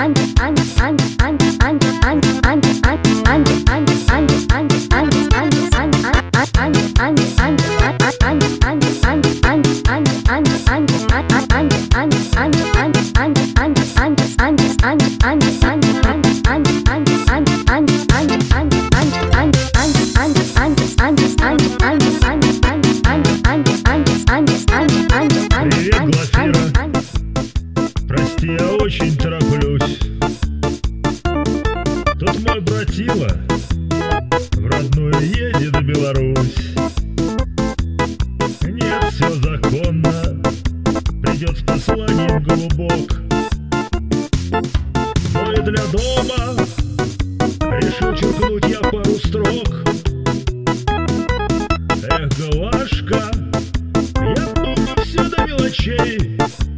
Прости, я очень тороплюсь. Тут мой братила в родную едет в Беларусь. Нет, все законно, придет с посланием голубок. Но и для дома решил черкнуть я пару строк. Эх, Глашка, я помню все до мелочей.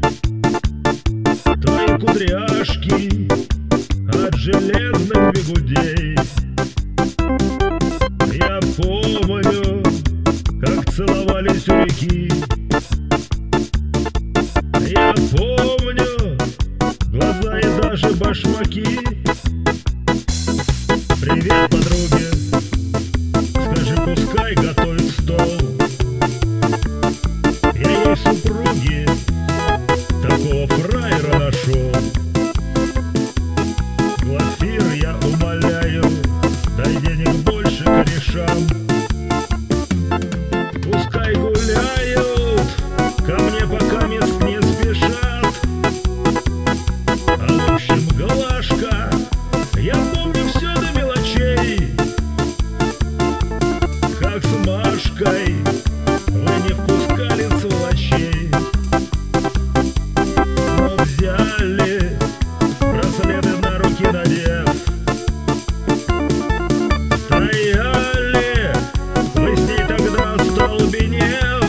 Твои кудряшки от железных бигудей. Я помню, как целовались у реки. Я помню глаза и даже башмаки. Привет, подруге, скажи, пускай готовит стол. Я ей в супруге такого фраера нашел. Глафир, я умоляю, дай денег больше корешам. Пускай гуляют, ко мне пока мест не спешат. А в общем, Глашка, я помню все до мелочей. Как с Машкой вы не впускали сволочей. Но взяли, браслеты на руки надев. Стояли вы с ней тогда остолбенев.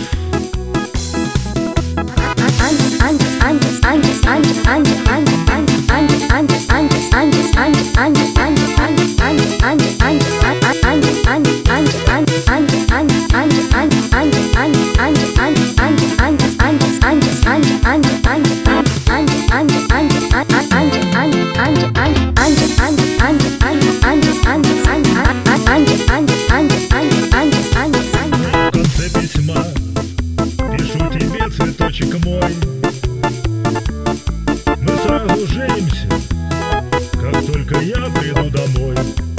В конце письма пишу тебе, цветочек мой, мы сразу женимся, как только я приду домой.